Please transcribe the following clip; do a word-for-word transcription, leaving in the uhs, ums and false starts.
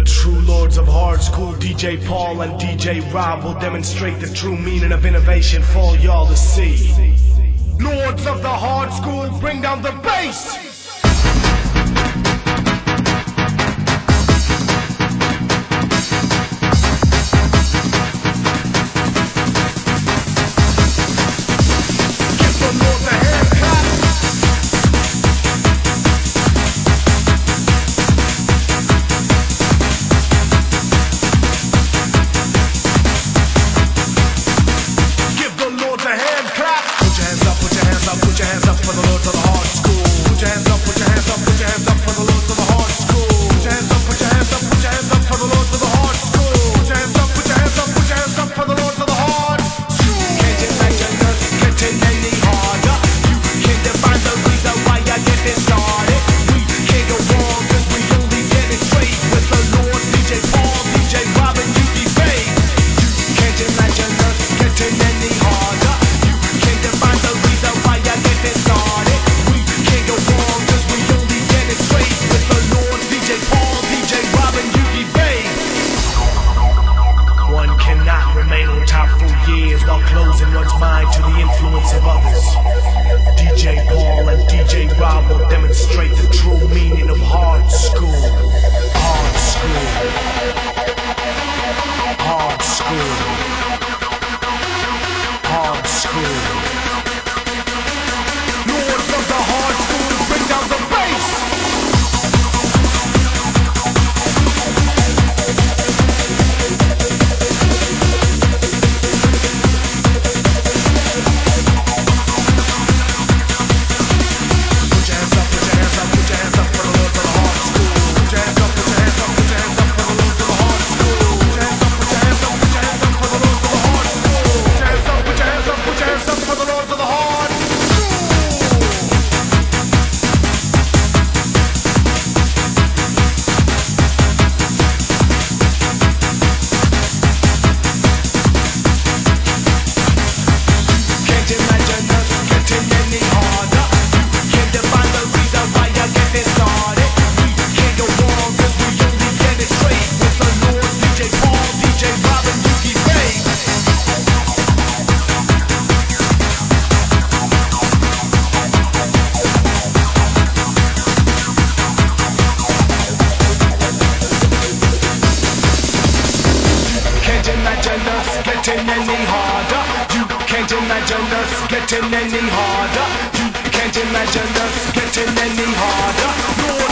true lords of hard school, D J Paul and D J Rob, will demonstrate the true meaning of innovation for all y'all to see. Lords of the hard school, bring down the bass! While closing one's mind to the influence of others, D J Paul and D J Rob will demonstrate the true meaning of hard school. Hard school. Hard school. Hard school. Lords of the hard school, bring down the bass! Getting any harder. You can't imagine us getting any harder. You can't imagine us getting any harder. No.